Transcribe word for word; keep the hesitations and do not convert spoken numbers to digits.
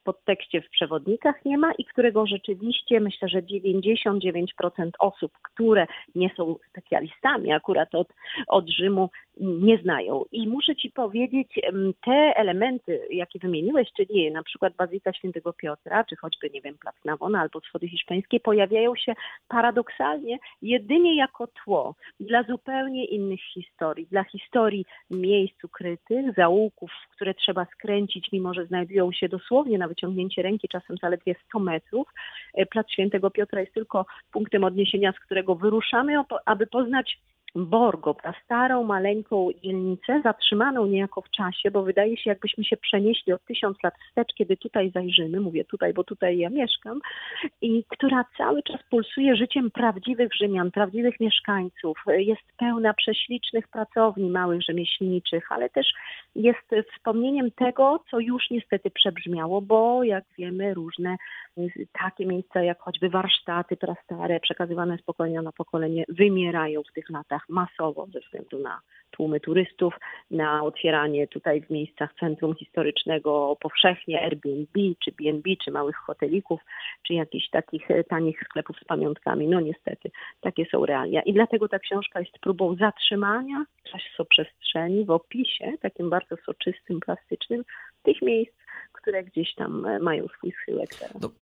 w podtekście w przewodnikach nie ma i którego rzeczywiście myślę, że dziewięćdziesiąt dziewięć procent osób, które nie są specjalistami akurat od, od Rzymu, nie znają. I muszę Ci powiedzieć, te elementy, jakie wymieniłeś, czyli na przykład Bazylika Świętego Piotra, czy choćby, nie wiem, Plac Navona albo Schody Hiszpańskie, pojawiają się paradoksalnie jedynie jako tło dla zupełnie innych historii, dla historii miejsc ukrytych, zaułków, które trzeba skręcić, mimo że znajdują się dosłownie na wyciągnięcie ręki, czasem zaledwie sto metrów. Plac Świętego Piotra jest tylko punktem odniesienia, z którego wyruszamy, aby poznać Borgo, ta starą, maleńką dzielnicę, zatrzymaną niejako w czasie, bo wydaje się, jakbyśmy się przenieśli od tysiąc lat wstecz, kiedy tutaj zajrzymy, mówię tutaj, bo tutaj ja mieszkam, i która cały czas pulsuje życiem prawdziwych Rzymian, prawdziwych mieszkańców. Jest pełna prześlicznych pracowni małych rzemieślniczych, ale też jest wspomnieniem tego, co już niestety przebrzmiało, bo jak wiemy, różne takie miejsca jak choćby warsztaty prastare, przekazywane z pokolenia na pokolenie, wymierają w tych latach masowo ze względu na tłumy turystów, na otwieranie tutaj w miejscach centrum historycznego powszechnie Airbnb, czy B and B, czy małych hotelików, czy jakichś takich tanich sklepów z pamiątkami. No niestety, takie są realia. I dlatego ta książka jest próbą zatrzymania czasoprzestrzeni w opisie, takim bardzo soczystym, plastycznym, tych miejsc, które gdzieś tam mają swój schyłek teraz.